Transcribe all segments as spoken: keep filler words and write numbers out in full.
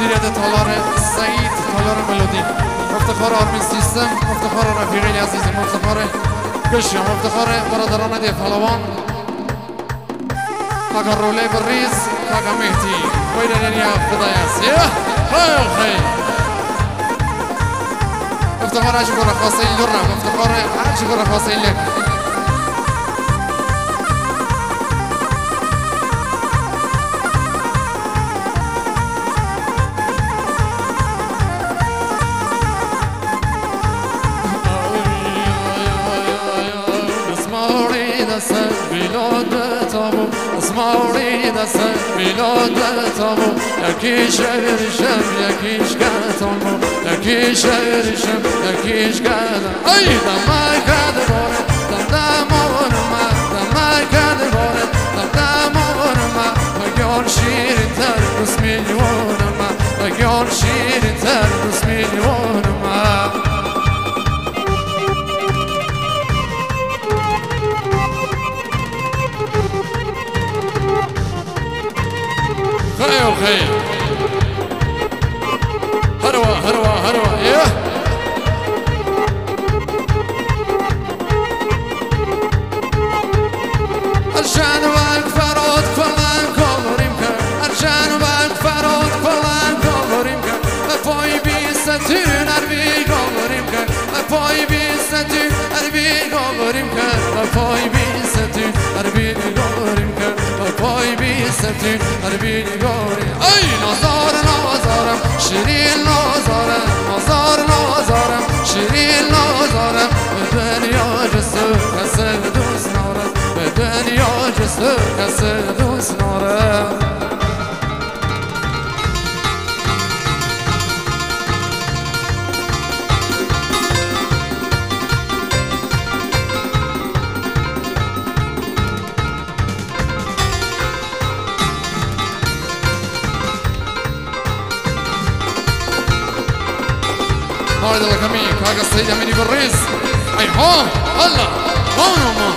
مدیریت تالار سعید تالار ملودی، مفتخار آرمین سیستم، مفتخار رفیقی عزیزی، مفتخار بشیا، مفتخار برادران دی پهلوان، کاکا روله بریز، کاکا مهدی ویدنیا خدای است. خیلی خیلی مفتخار هرچی گره خواسته این دور رم، مفتخار هرچی گره خواسته این لک. دست میلاد تابو اسماعیلی دست میلاد تابو یکیش بریشم یکیش کتامو یکیش بریشم یکیش کتام ای دم کرده باره دم دم آورما دم کرده باره دم دم آورما مگیان شیرین تر دوست میلیونما مگیان شیرین تر دوست میلیونما خير خير هروة هروة هروة ايه ارجان وانك فرود فلان كولوريم كر ارجان وانك فرود فلان كولوريم كر افوي بيستون اربي كولوريم كر افوي بيستون اربي كولوريم كر افوي بيستون اربي كولوريم كر افوي بيستون اربي كولوريم اي نظر نظرم شيرين نظرم نظر نظرم شيرين نظرم بدنيا جسد كسر دوس نارم بدنيا جسد كسر دوس نارم هاي ده كمين كاكا السيد عميني بالريس اي هون الله هون هون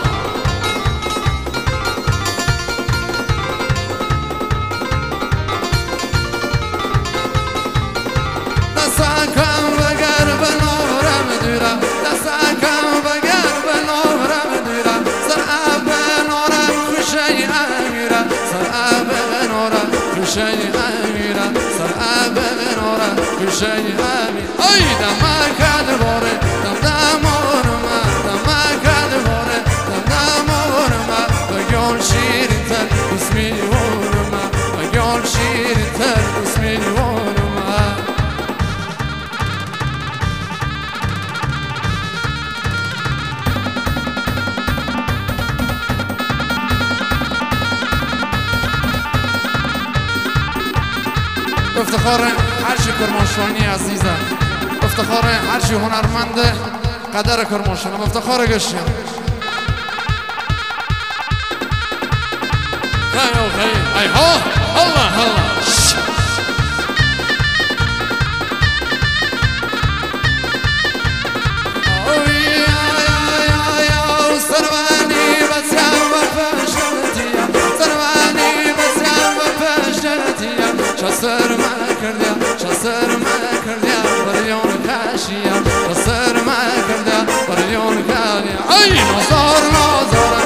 دستاكم بقرب نورم دورم دستاكم بقرب نورم دورم سرعب نورم خوشي أميرة سرعب نورم خوشي أميرة سرعب نورم خوشي أميرة أي دم كاد باره دم دم ورما دم كاد باره دم دم ورما بقول شير تر اسمي ورما بقول شير تر اسمي ورما افتخار هرچی کرمانشاهی عزیزم، افتخار هرچی هنرمند قدر کرمانشاهی، افتخار گشتیم. خیلی خیلی ای ها الله الله شسر ما کردیا شسر ما کردیا بریون کاشیا شسر ما کردیا بریون کاشیا ای نظر نظر